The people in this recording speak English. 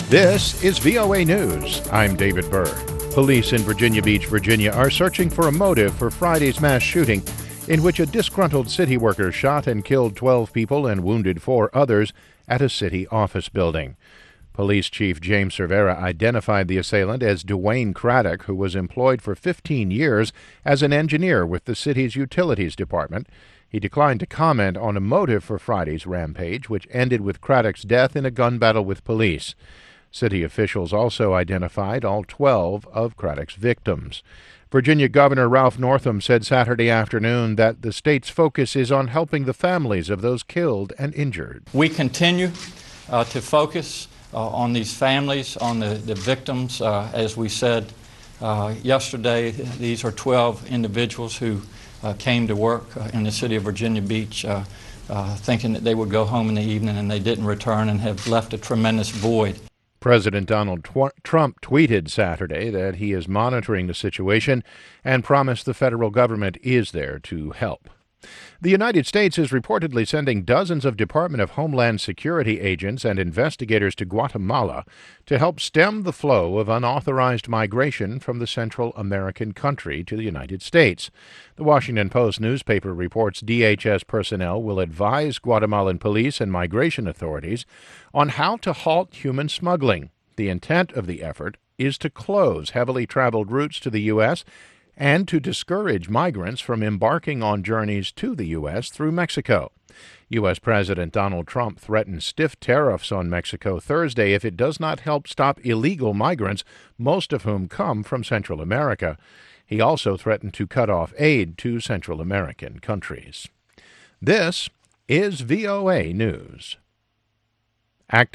This is VOA News. I'm David Byrd. Police in Virginia Beach, Virginia are searching for a motive for Friday's mass shooting in which a disgruntled city worker shot and killed 12 people and wounded 4 others at a city office building. Police Chief James Cervera identified the assailant as Dwayne Craddock, who was employed for 15 years as an engineer with the city's utilities department. He declined to comment on a motive for Friday's rampage, which ended with Craddock's death in a gun battle with police. City officials also identified all 12 of Craddock's victims. Virginia Governor Ralph Northam said Saturday afternoon that the state's focus is on helping the families of those killed and injured. We continue to focus on these families, on the victims. As we said yesterday, these are 12 individuals who came to work in the city of Virginia Beach thinking that they would go home in the evening, and they didn't return and have left a tremendous void. President Donald Trump tweeted Saturday that he is monitoring the situation and promised the federal government is there to help. The United States is reportedly sending dozens of Department of Homeland Security agents and investigators to Guatemala to help stem the flow of unauthorized migration from the Central American country to the United States. The Washington Post newspaper reports DHS personnel will advise Guatemalan police and migration authorities on how to halt human smuggling. The intent of the effort is to close heavily traveled routes to the U.S. and to discourage migrants from embarking on journeys to the U.S. through Mexico. U.S. President Donald Trump threatened stiff tariffs on Mexico Thursday if it does not help stop illegal migrants, most of whom come from Central America. He also threatened to cut off aid to Central American countries. This is VOA News.